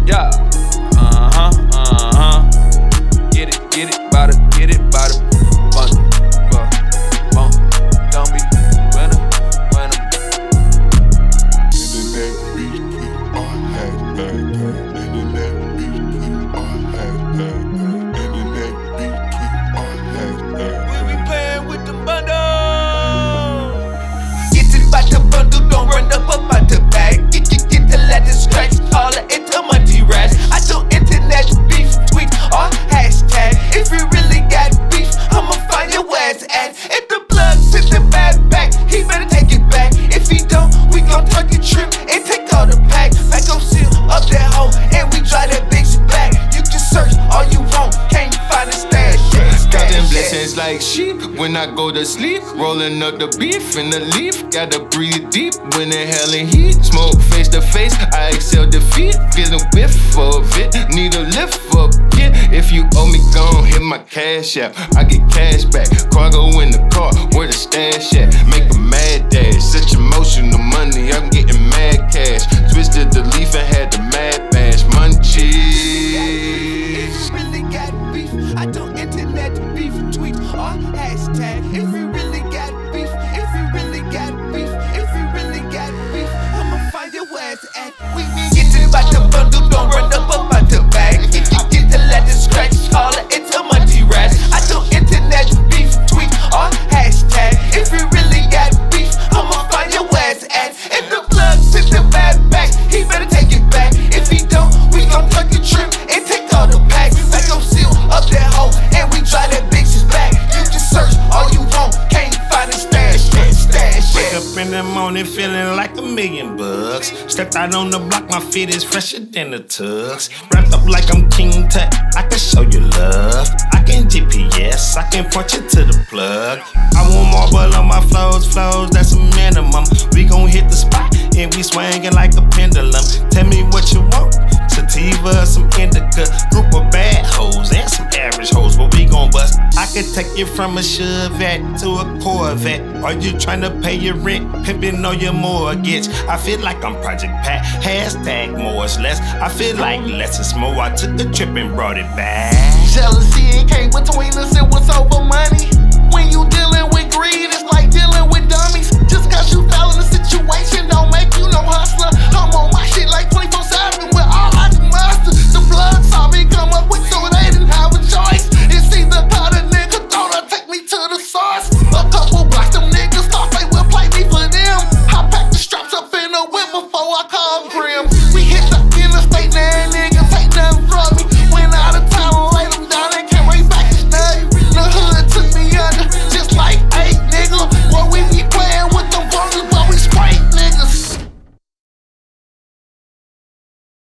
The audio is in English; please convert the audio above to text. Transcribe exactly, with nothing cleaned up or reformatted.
Yeah. Uh huh. Uh huh. Get it, get it, bout it, get it, bout it. Fun. Bump. Don't be winner, winner. Internet beef, keep all hashtag. Internet beef, keep all hashtag. Internet beef, keep all hashtag. We be playing with the bundle. Get it by the bundle, don't run up about the bag. Get, get, get the letter scratch, all it into my D-Rash. I do internet beef, tweet, or hashtag. If you really got beef, I'ma find your ass at. If the plug sits the bad back, he better take it back. If he don't, we gon' tuck your trip and take all the pack. Back gon' seal up that hole, and we drive that bitch back. You can search all you want, can't find a stash. Got them blessings like sheep when I go to sleep. Rolling up the beef in the leaf. Gotta breathe deep when inhaling heat. Smoke face to face, I exhale defeat. Feeling whiff of it, need a lift up. Get if you owe me, gon' hit my cash app. I get cash back. Cargo in the car, where the stash at? Make a mad dash. Such emotional money, I'm getting mad cash. Twisted the leaf and had the mad bash. Munchies. If you really got beef, I do internet beef, tweet, or hashtag. If you really got beef, if you really got beef, if you really got beef, I'ma find your ass at. We be get it by the bundle, don't run up about the bag. Get, get, get the letter scratch, all it into my D-Rash. I do internet beef, tweet, or hashtag. If you really got beef, I'ma find your ass at. If the plug sits the bad back, he better take it back. If he don't, we gon' tuck your trip and take all the pack. Back gon' seal up that hole, and we drive that bitches back. You can search all you want, can't find a stash, stash, stash. Wake up in the morning feeling like a million bucks. Stepped out on the block, my feet is fresher than the tugs. Wrapped up like I'm King Tut, I can show you love. I can G P S, I can point you to the plug. I want marble on my flows, flows, that's a minimum. We gon' hit the spot, and we swinging like a pendulum. Tell me what you want, sativa, some indica. Group of bad hoes and some average hoes, but we gon' bust. I could take you from a Chevette to a Corvette. Are you tryna pay your rent? Pimpin' on your mortgage. I feel like I'm Project Pat. Hashtag more is less. I feel like less is more. I took a trip and brought it back. Jealousy came between us, it was over money. When you dealing with greed, it's like dealing with dummies. Just cause you fell in a situation don't make you no hustler. I'm on my shit like twenty-four